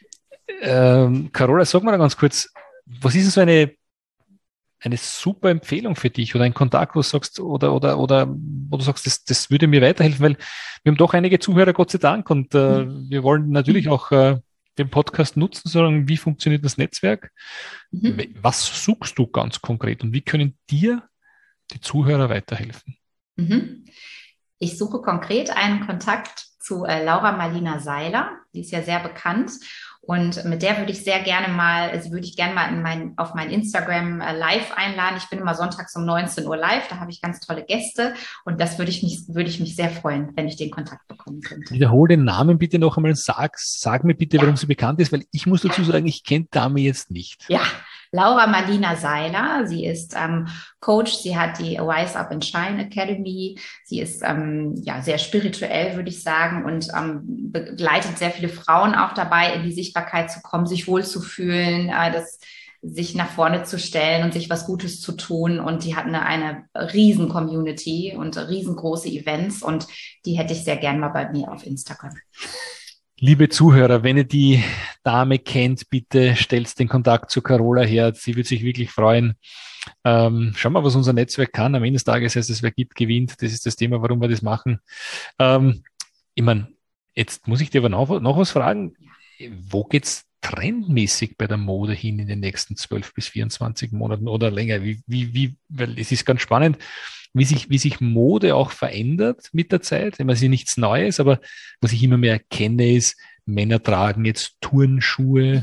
Speaker 2: Ähm, Carola, sag mal ganz kurz, was ist denn so eine, eine super Empfehlung für dich oder ein Kontakt, wo du sagst, oder, oder, oder wo du sagst, das, das würde mir weiterhelfen, weil wir haben doch einige Zuhörer, Gott sei Dank, und äh, mhm. wir wollen natürlich auch äh, den Podcast nutzen, sondern wie funktioniert das Netzwerk? Mhm. Was suchst du ganz konkret und wie können dir die Zuhörer weiterhelfen?
Speaker 3: Mhm. Ich suche konkret einen Kontakt zu äh, Laura Marlina Seiler, die ist ja sehr bekannt und mit der würde ich sehr gerne mal, also würde ich gerne mal in mein, auf mein Instagram äh, live einladen. Ich bin immer sonntags um neunzehn Uhr live, da habe ich ganz tolle Gäste und das würde ich mich, würde ich mich sehr freuen, wenn ich den Kontakt bekommen könnte.
Speaker 2: Wiederhol den Namen bitte noch einmal, sag, sag mir bitte, ja. warum sie bekannt ist, weil ich muss dazu sagen, ich kenne Dame jetzt nicht.
Speaker 3: Ja, Laura Marlina Seiler, sie ist ähm, Coach, sie hat die Wise Up and Shine Academy, sie ist ähm, ja sehr spirituell, würde ich sagen, und ähm, begleitet sehr viele Frauen auch dabei, in die Sichtbarkeit zu kommen, sich wohlzufühlen, äh, das, sich nach vorne zu stellen und sich was Gutes zu tun, und die hat eine, eine riesen Community und riesengroße Events und die hätte ich sehr gern mal bei mir auf Instagram.
Speaker 2: Liebe Zuhörer, wenn ihr die Dame kennt, bitte stellt den Kontakt zu Carola her. Sie wird sich wirklich freuen. Ähm, schauen wir, was unser Netzwerk kann. Am Ende des Tages heißt es, wer gibt, gewinnt. Das ist das Thema, warum wir das machen. Ähm, ich meine, jetzt muss ich dir aber noch, noch was fragen. Wo geht's trendmäßig bei der Mode hin in den nächsten zwölf bis vierundzwanzig Monaten oder länger? Wie, wie, wie, weil es ist ganz spannend, wie sich, wie sich Mode auch verändert mit der Zeit. Ich meine, es ist nichts Neues, aber was ich immer mehr erkenne, ist, Männer tragen jetzt Turnschuhe.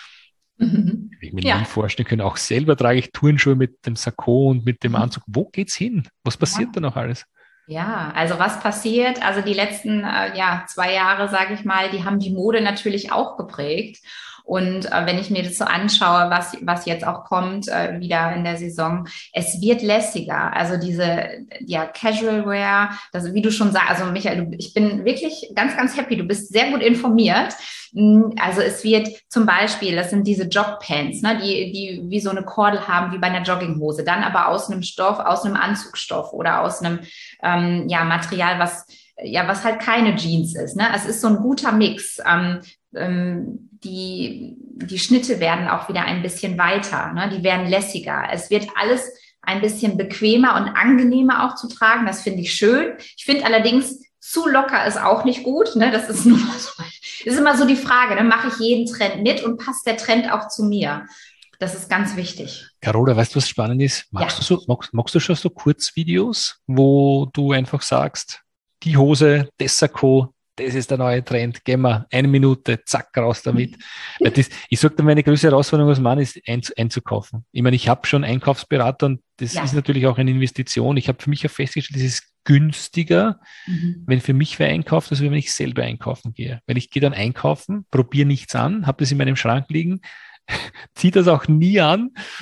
Speaker 2: Mhm. Ich mir ja. nie vorstellen können, auch selber trage ich Turnschuhe mit dem Sakko und mit dem mhm. Anzug. Wo geht's hin? Was passiert ja. da noch alles?
Speaker 3: Ja, also was passiert? Also die letzten äh, ja, zwei Jahre, sage ich mal, die haben die Mode natürlich auch geprägt. Und äh, wenn ich mir das so anschaue, was, was jetzt auch kommt, äh, wieder in der Saison, es wird lässiger. Also diese, ja, Casual Wear, das, wie du schon sagst, also Michael, du, ich bin wirklich ganz, ganz happy. Du bist sehr gut informiert. Also es wird zum Beispiel, das sind diese Jogpants, ne, die, die wie so eine Kordel haben, wie bei einer Jogginghose, dann aber aus einem Stoff, aus einem Anzugstoff oder aus einem, ähm, ja, Material, was, ja, was halt keine Jeans ist, ne? Es ist so ein guter Mix. Ähm, ähm, die, die Schnitte werden auch wieder ein bisschen weiter, ne? Die werden lässiger. Es wird alles ein bisschen bequemer und angenehmer auch zu tragen. Das finde ich schön. Ich finde allerdings, zu locker ist auch nicht gut, ne? Das ist nur so, ist immer so die Frage, ne? Mache ich jeden Trend mit und passt der Trend auch zu mir? Das ist ganz wichtig.
Speaker 2: Carola, weißt du, was spannend ist? Magst, ja. du so, magst, magst du schon so Kurzvideos, wo du einfach sagst, die Hose, das Sakko, das ist der neue Trend, gehen wir eine Minute, zack, raus damit. Weil das, ich sage dir, meine größte Herausforderung als Mann ist, ein, einzukaufen. Ich meine, ich habe schon Einkaufsberater und das ja. ist natürlich auch eine Investition. Ich habe für mich auch festgestellt, es ist günstiger, mhm. wenn für mich wer einkauft, als wenn ich selber einkaufen gehe. Weil ich gehe dann einkaufen, probiere nichts an, habe das in meinem Schrank liegen, ziehe das auch nie an. Ja.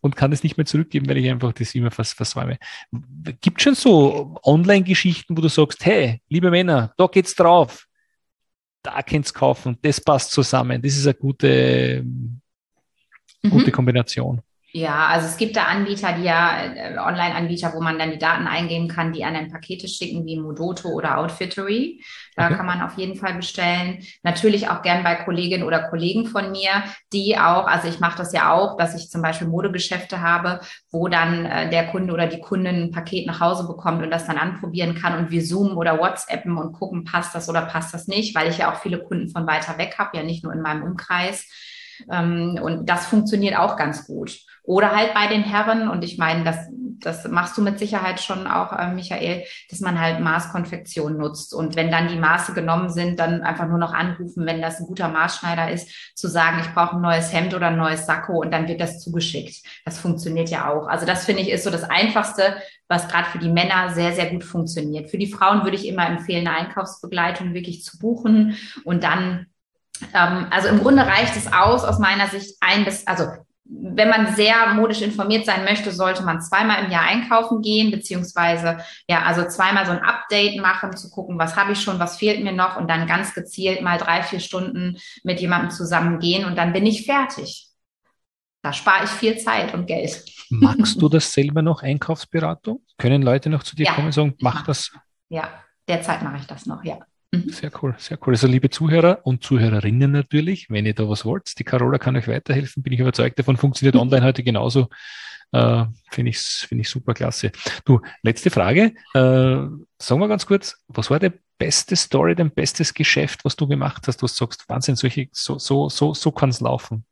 Speaker 2: und kann es nicht mehr zurückgeben, weil ich einfach das immer fast versäume. Gibt es schon so Online-Geschichten, wo du sagst, hey, liebe Männer, da geht's drauf, da könnt ihr kaufen, das passt zusammen, das ist eine gute, mhm. gute Kombination.
Speaker 3: Ja, also es gibt da Anbieter, die ja, äh, Online-Anbieter, wo man dann die Daten eingeben kann, die an ein Pakete schicken, wie Modoto oder Outfittery. Da okay. kann man auf jeden Fall bestellen. Natürlich auch gern bei Kolleginnen oder Kollegen von mir, die auch, also ich mache das ja auch, dass ich zum Beispiel Modegeschäfte habe, wo dann äh, der Kunde oder die Kundin ein Paket nach Hause bekommt und das dann anprobieren kann und wir zoomen oder WhatsAppen und gucken, passt das oder passt das nicht, weil ich ja auch viele Kunden von weiter weg habe, ja nicht nur in meinem Umkreis. Ähm, und das funktioniert auch ganz gut. Oder halt bei den Herren, und ich meine, das, das machst du mit Sicherheit schon auch, äh, Michael, dass man halt Maßkonfektion nutzt. Und wenn dann die Maße genommen sind, dann einfach nur noch anrufen, wenn das ein guter Maßschneider ist, zu sagen, ich brauche ein neues Hemd oder ein neues Sakko und dann wird das zugeschickt. Das funktioniert ja auch. Also das finde ich ist so das Einfachste, was gerade für die Männer sehr, sehr gut funktioniert. Für die Frauen würde ich immer empfehlen, eine Einkaufsbegleitung wirklich zu buchen und dann ähm, also im Grunde reicht es aus, aus meiner Sicht ein bis, also wenn man sehr modisch informiert sein möchte, sollte man zweimal im Jahr einkaufen gehen, beziehungsweise ja, also zweimal so ein Update machen, zu gucken, was habe ich schon, was fehlt mir noch und dann ganz gezielt mal drei, vier Stunden mit jemandem zusammen gehen und dann bin ich fertig. Da spare ich viel Zeit und Geld.
Speaker 2: Magst du das selber noch, Einkaufsberatung? Können Leute noch zu dir ja, kommen und sagen, mach das?
Speaker 3: Ja, derzeit mache ich das noch, ja.
Speaker 2: Sehr cool, sehr cool. Also liebe Zuhörer und Zuhörerinnen natürlich, wenn ihr da was wollt, die Carola kann euch weiterhelfen, bin ich überzeugt davon, funktioniert online heute genauso. Äh, finde ich, finde ich super klasse. Du, letzte Frage. Äh, sagen wir ganz kurz, was war die beste Story, dein bestes Geschäft, was du gemacht hast? Du sagst, Wahnsinn, solche, so, so, so, so kann es laufen.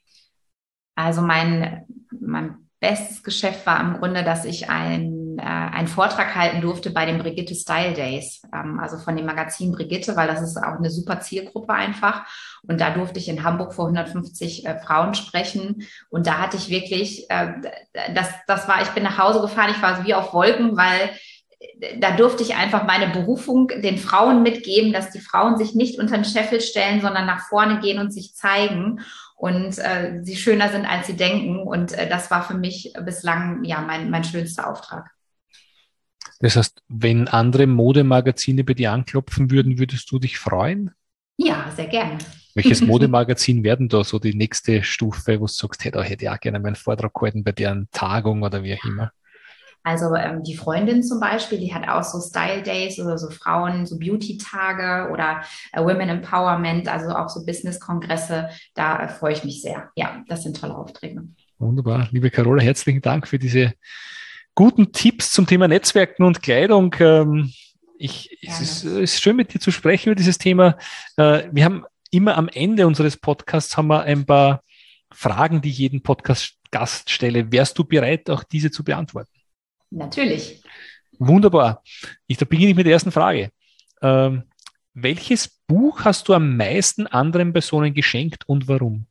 Speaker 3: Also mein, mein bestes Geschäft war im Grunde, dass ich ein, äh, einen Vortrag halten durfte bei den Brigitte Style Days, ähm, also von dem Magazin Brigitte, weil das ist auch eine super Zielgruppe einfach. Und da durfte ich in Hamburg vor hundertfünfzig äh, Frauen sprechen. Und da hatte ich wirklich, äh, das, das war, ich bin nach Hause gefahren, ich war wie auf Wolken, weil da durfte ich einfach meine Berufung den Frauen mitgeben, dass die Frauen sich nicht unter den Scheffel stellen, sondern nach vorne gehen und sich zeigen und äh, sie schöner sind, als sie denken. Und äh, das war für mich bislang ja mein, mein schönster Auftrag.
Speaker 2: Das heißt, wenn andere Modemagazine bei dir anklopfen würden, würdest du dich freuen?
Speaker 3: Ja, sehr gerne.
Speaker 2: Welches Modemagazin werden da so die nächste Stufe, wo du sagst, hey, da hätte ich auch gerne meinen Vortrag gehalten bei deren Tagung oder wie auch immer?
Speaker 3: Also ähm, die Freundin zum Beispiel, die hat auch so Style Days oder so Frauen, so Beauty-Tage oder äh, Women Empowerment, also auch so Business-Kongresse. Da äh, freue ich mich sehr. Ja, das sind tolle Aufträge.
Speaker 2: Wunderbar. Liebe Carola, herzlichen Dank für diese guten Tipps zum Thema Netzwerken und Kleidung. Ähm, ich, es ist, ist schön, mit dir zu sprechen über dieses Thema. Äh, wir haben immer am Ende unseres Podcasts haben wir ein paar Fragen, die ich jeden Podcast-Gast stelle. Wärst du bereit, auch diese zu beantworten?
Speaker 3: Natürlich.
Speaker 2: Wunderbar. Ich, da beginne ich mit der ersten Frage. Ähm, welches Buch hast du am meisten anderen Personen geschenkt und warum?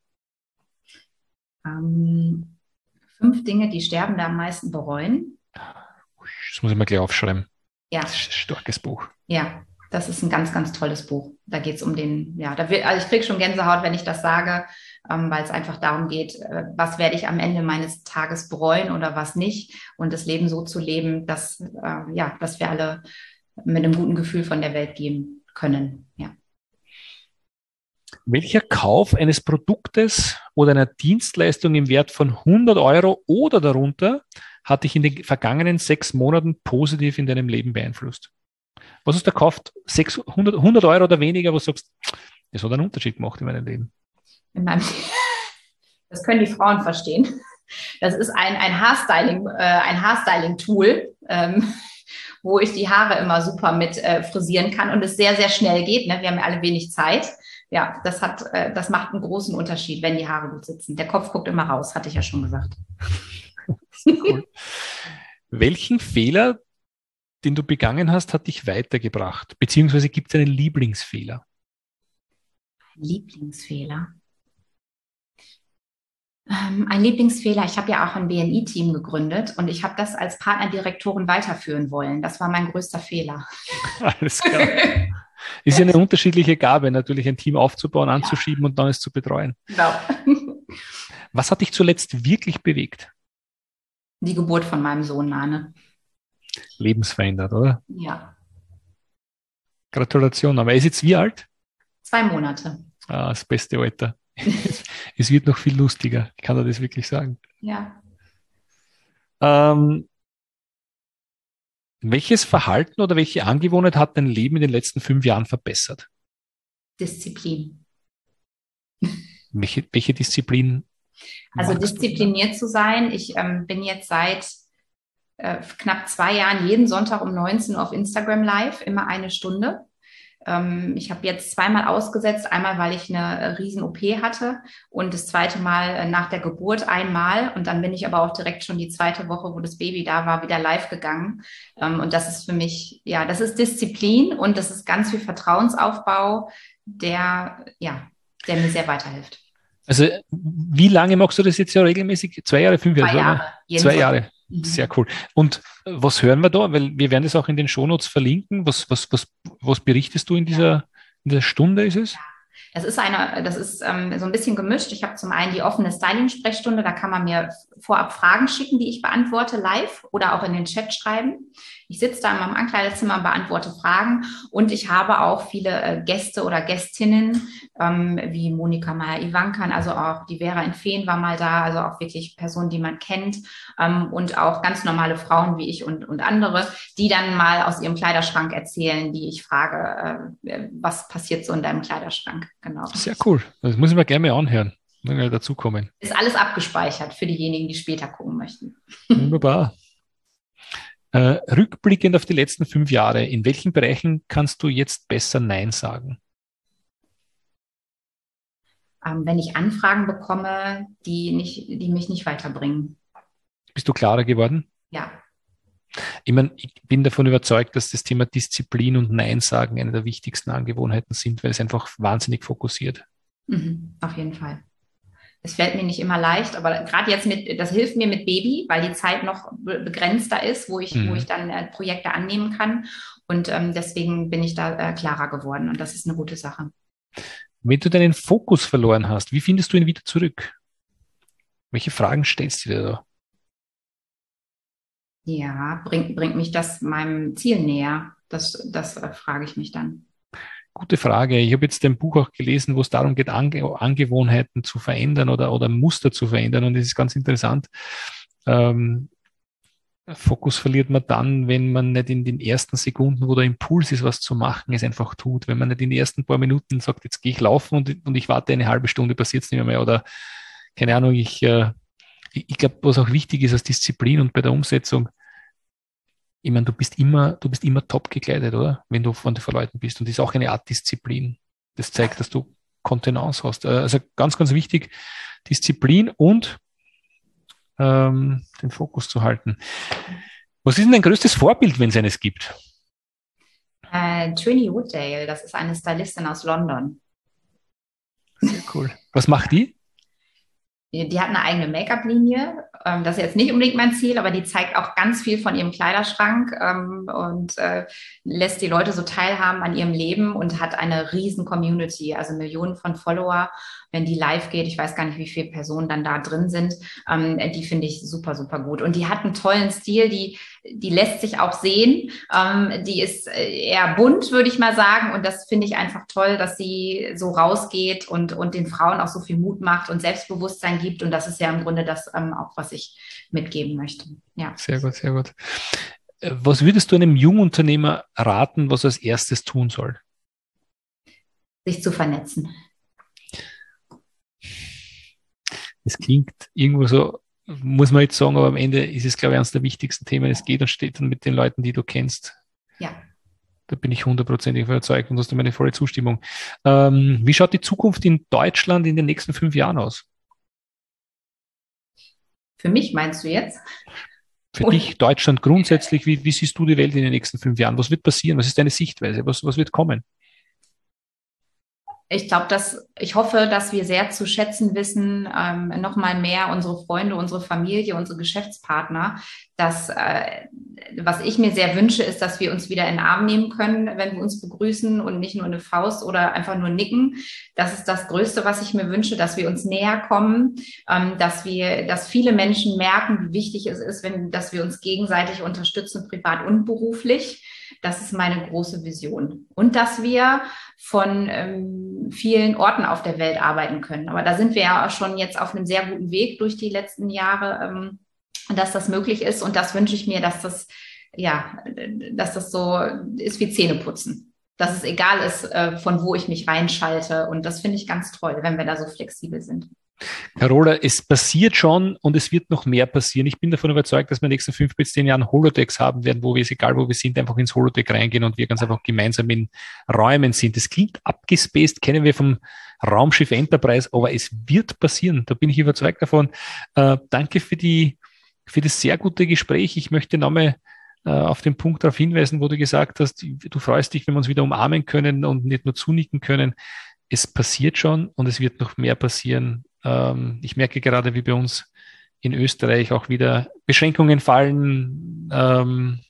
Speaker 3: Ähm, fünf Dinge, die Sterbende am meisten bereuen.
Speaker 2: Das muss ich mal gleich aufschreiben.
Speaker 3: Ja.
Speaker 2: Das ist ein starkes Buch.
Speaker 3: Ja, das ist ein ganz, ganz tolles Buch. Da geht es um den, ja, da will, also ich kriege schon Gänsehaut, wenn ich das sage, ähm, weil es einfach darum geht, äh, was werde ich am Ende meines Tages bereuen oder was nicht. Und das Leben so zu leben, dass, äh, ja, dass wir alle mit einem guten Gefühl von der Welt gehen können. Ja.
Speaker 2: Welcher Kauf eines Produktes oder einer Dienstleistung im Wert von hundert Euro oder darunter hat dich in den vergangenen sechs Monaten positiv in deinem Leben beeinflusst? Was hast du gekauft? sechshundert, hundert Euro oder weniger, wo du sagst, das hat einen Unterschied gemacht in meinem Leben?
Speaker 3: In meinem das können die Frauen verstehen. Das ist ein, ein Haarstyling, äh, ein Haarstyling-Tool, ähm, wo ich die Haare immer super mit äh, frisieren kann und es sehr, sehr schnell geht. Ne? Wir haben ja alle wenig Zeit. Ja, das hat, äh, das macht einen großen Unterschied, wenn die Haare gut sitzen. Der Kopf guckt immer raus, hatte ich ja schon gesagt.
Speaker 2: Cool. Welchen Fehler, den du begangen hast, hat dich weitergebracht? Beziehungsweise gibt es einen Lieblingsfehler?
Speaker 3: Lieblingsfehler? Ähm, ein Lieblingsfehler, ich habe ja auch ein B N I-Team gegründet und ich habe das als Partnerdirektorin weiterführen wollen. Das war mein größter Fehler.
Speaker 2: Alles klar. Ist ja eine unterschiedliche Gabe, natürlich ein Team aufzubauen, anzuschieben ja. und dann es zu betreuen.
Speaker 3: Genau.
Speaker 2: Was hat dich zuletzt wirklich bewegt?
Speaker 3: Die Geburt von meinem Sohn, Nane.
Speaker 2: Lebensverändert, oder?
Speaker 3: Ja.
Speaker 2: Gratulation. Aber er ist jetzt wie alt?
Speaker 3: Zwei Monate.
Speaker 2: Ah, das beste Alter. es, es wird noch viel lustiger. Ich kann dir das wirklich sagen.
Speaker 3: Ja.
Speaker 2: Ähm, welches Verhalten oder welche Angewohnheit hat dein Leben in den letzten fünf Jahren verbessert?
Speaker 3: Disziplin.
Speaker 2: Welche, welche Disziplin?
Speaker 3: Also diszipliniert zu sein. Ich ähm, bin jetzt seit äh, knapp zwei Jahren jeden Sonntag um neunzehn Uhr auf Instagram live, immer eine Stunde. Ähm, ich habe jetzt zweimal ausgesetzt, einmal, weil ich eine äh, riesen O P hatte und das zweite Mal äh, nach der Geburt einmal. Und dann bin ich aber auch direkt schon die zweite Woche, wo das Baby da war, wieder live gegangen. Ähm, und das ist für mich, ja, das ist Disziplin und das ist ganz viel Vertrauensaufbau, der, ja, der mir sehr weiterhilft.
Speaker 2: Also wie lange machst du das jetzt ja regelmäßig? Zwei Jahre, fünf Jahre?
Speaker 3: Zwei Jahre.
Speaker 2: Zwei Jahre. Sehr cool. Und was hören wir da? Weil wir werden das auch in den Shownotes verlinken. Was, was, was, was berichtest du in dieser, in dieser Stunde, ist es?
Speaker 3: Das ist eine, das ist ähm, so ein bisschen gemischt. Ich habe zum einen die offene Styling-Sprechstunde, da kann man mir vorab Fragen schicken, die ich beantworte live oder auch in den Chat schreiben. Ich sitze da in meinem Ankleidezimmer und beantworte Fragen und ich habe auch viele äh, Gäste oder Gästinnen, ähm, wie Monika Meyer-Ivankan, also auch die Vera in Feen war mal da, also auch wirklich Personen, die man kennt, ähm, und auch ganz normale Frauen wie ich und, und andere, die dann mal aus ihrem Kleiderschrank erzählen, die ich frage, äh, was passiert so in deinem Kleiderschrank. Genau.
Speaker 2: Sehr cool. Das muss ich mir gerne mal anhören, wenn wir dazukommen.
Speaker 3: Ist alles abgespeichert für diejenigen, die später gucken möchten.
Speaker 2: Wunderbar. Äh, rückblickend auf die letzten fünf Jahre, in welchen Bereichen kannst du jetzt besser Nein sagen?
Speaker 3: Ähm, wenn ich Anfragen bekomme, die, nicht, die mich nicht weiterbringen.
Speaker 2: Bist du klarer geworden?
Speaker 3: Ja.
Speaker 2: Ich meine, ich bin davon überzeugt, dass das Thema Disziplin und Nein sagen eine der wichtigsten Angewohnheiten sind, weil es einfach wahnsinnig fokussiert.
Speaker 3: Mhm, auf jeden Fall. Es fällt mir nicht immer leicht, aber gerade jetzt mit, das hilft mir mit Baby, weil die Zeit noch begrenzter ist, wo ich, mhm. wo ich dann äh, Projekte annehmen kann. Und ähm, deswegen bin ich da äh, klarer geworden und das ist eine gute Sache.
Speaker 2: Wenn du deinen Fokus verloren hast, wie findest du ihn wieder zurück? Welche Fragen stellst du dir da?
Speaker 3: Ja, bringt, bringt mich das meinem Ziel näher? Das, das äh, frage ich mich dann.
Speaker 2: Gute Frage. Ich habe jetzt ein Buch auch gelesen, wo es darum geht, Ange- Angewohnheiten zu verändern oder, oder Muster zu verändern. Und es ist ganz interessant. Ähm, Fokus verliert man dann, wenn man nicht in den ersten Sekunden, wo der Impuls ist, was zu machen, es einfach tut. Wenn man nicht in den ersten paar Minuten sagt, jetzt gehe ich laufen und, und ich warte eine halbe Stunde, passiert es nicht mehr. Oder keine Ahnung, ich, äh, ich, ich glaube, was auch wichtig ist als Disziplin und bei der Umsetzung, ich meine, du bist immer, du bist immer top gekleidet, oder? Wenn du von den Leuten bist. Und das ist auch eine Art Disziplin. Das zeigt, dass du Kontenance hast. Also ganz, ganz wichtig, Disziplin und ähm, den Fokus zu halten. Was ist denn dein größtes Vorbild, wenn es eines gibt?
Speaker 3: Äh, Trini Woodale, das ist eine Stylistin aus London.
Speaker 2: Sehr cool. Was macht die?
Speaker 3: Die hat eine eigene Make-up-Linie. Das ist jetzt nicht unbedingt mein Ziel, aber die zeigt auch ganz viel von ihrem Kleiderschrank und lässt die Leute so teilhaben an ihrem Leben und hat eine riesen Community, also Millionen von Follower. Wenn die live geht, ich weiß gar nicht, wie viele Personen dann da drin sind, die finde ich super, super gut. Und die hat einen tollen Stil, die, die lässt sich auch sehen. Die ist eher bunt, würde ich mal sagen. Und das finde ich einfach toll, dass sie so rausgeht und, und den Frauen auch so viel Mut macht und Selbstbewusstsein gibt. Und das ist ja im Grunde das ähm, auch, was ich mitgeben möchte. Ja.
Speaker 2: Sehr gut, sehr gut. Was würdest du einem Jungunternehmer raten, was er als erstes tun soll?
Speaker 3: Sich zu vernetzen.
Speaker 2: Es klingt irgendwo so, muss man jetzt sagen, aber am Ende ist es, glaube ich, eines der wichtigsten Themen. Es geht und steht dann mit den Leuten, die du kennst.
Speaker 3: Ja.
Speaker 2: Da bin ich hundertprozentig überzeugt und hast du meine volle Zustimmung. Ähm, wie schaut die Zukunft in Deutschland in den nächsten fünf Jahren aus?
Speaker 3: Für mich meinst du jetzt?
Speaker 2: Für Und dich, Deutschland grundsätzlich, wie, wie siehst du die Welt in den nächsten fünf Jahren? Was wird passieren? Was ist deine Sichtweise? Was, was wird kommen?
Speaker 3: Ich glaube, dass ich hoffe, dass wir sehr zu schätzen wissen, ähm, noch mal mehr unsere Freunde, unsere Familie, unsere Geschäftspartner. Das, äh, was ich mir sehr wünsche, ist, dass wir uns wieder in den Arm nehmen können, wenn wir uns begrüßen und nicht nur eine Faust oder einfach nur nicken. Das ist das Größte, was ich mir wünsche, dass wir uns näher kommen, ähm, dass wir, dass viele Menschen merken, wie wichtig es ist, wenn, dass wir uns gegenseitig unterstützen, privat und beruflich. Das ist meine große Vision. Und dass wir von ähm, vielen Orten auf der Welt arbeiten können. Aber da sind wir ja schon jetzt auf einem sehr guten Weg durch die letzten Jahre, ähm, dass das möglich ist. Und das wünsche ich mir, dass das, ja, dass das so ist wie Zähneputzen. Dass es egal ist, äh, von wo ich mich reinschalte. Und das finde ich ganz toll, wenn wir da so flexibel sind.
Speaker 2: Carola, es passiert schon und es wird noch mehr passieren. Ich bin davon überzeugt, dass wir in den nächsten fünf bis zehn Jahren Holodecks haben werden, wo wir, egal wo wir sind, einfach ins Holodeck reingehen und wir ganz einfach gemeinsam in Räumen sind. Das klingt abgespaced, kennen wir vom Raumschiff Enterprise, aber es wird passieren. Da bin ich überzeugt davon. Äh, danke für die, für das sehr gute Gespräch. Ich möchte nochmal äh, auf den Punkt darauf hinweisen, wo du gesagt hast, du freust dich, wenn wir uns wieder umarmen können und nicht nur zunicken können. Es passiert schon und es wird noch mehr passieren. Ich merke gerade, wie bei uns in Österreich auch wieder Beschränkungen fallen, ähm,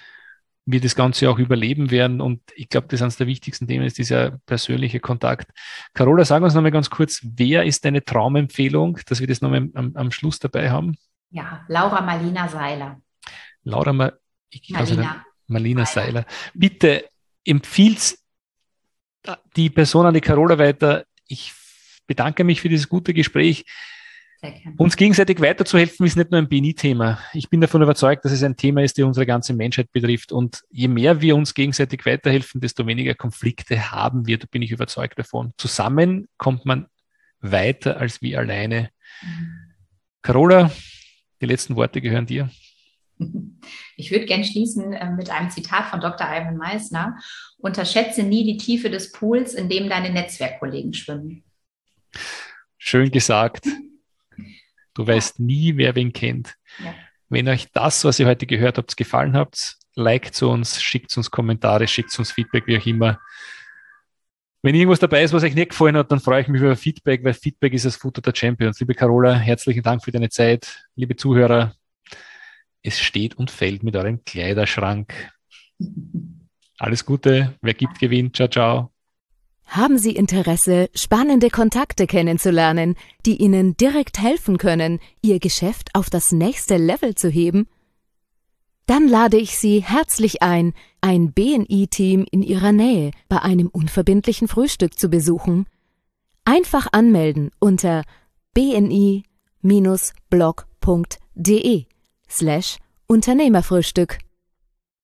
Speaker 2: wir das Ganze auch überleben werden. Und ich glaube, das eines der wichtigsten Themen ist dieser persönliche Kontakt. Carola, sag uns nochmal ganz kurz, wer ist deine Traumempfehlung, dass wir das nochmal am, am Schluss dabei haben?
Speaker 3: Ja, Laura Marlina Seiler.
Speaker 2: Laura Ma ich
Speaker 3: Marlina.
Speaker 2: Marlina Seiler. Bitte empfiehlst die Person an die Carola weiter. Ich bedanke mich für dieses gute Gespräch. Uns gegenseitig weiterzuhelfen ist nicht nur ein B N I-Thema. Ich bin davon überzeugt, dass es ein Thema ist, das unsere ganze Menschheit betrifft. Und je mehr wir uns gegenseitig weiterhelfen, desto weniger Konflikte haben wir. Da bin ich überzeugt davon. Zusammen kommt man weiter als wie alleine. Mhm. Carola, die letzten Worte gehören dir.
Speaker 3: Ich würde gern schließen äh, mit einem Zitat von Doktor Ivan Meissner. Unterschätze nie die Tiefe des Pools, in dem deine Netzwerkkollegen schwimmen.
Speaker 2: Schön gesagt. Du weißt nie, wer wen kennt. Ja. Wenn euch das, was ihr heute gehört habt, gefallen hat, liked zu uns, schickt uns Kommentare, schickt uns Feedback, wie auch immer. Wenn irgendwas dabei ist, was euch nicht gefallen hat, dann freue ich mich über Feedback, weil Feedback ist das Futter der Champions. Liebe Carola, herzlichen Dank für deine Zeit. Liebe Zuhörer, es steht und fällt mit eurem Kleiderschrank. Alles Gute, wer gibt, gewinnt. Ciao, ciao.
Speaker 1: Haben Sie Interesse, spannende Kontakte kennenzulernen, die Ihnen direkt helfen können, Ihr Geschäft auf das nächste Level zu heben? Dann lade ich Sie herzlich ein, ein B N I-Team in Ihrer Nähe bei einem unverbindlichen Frühstück zu besuchen. Einfach anmelden unter bni-blog.de slash Unternehmerfrühstück.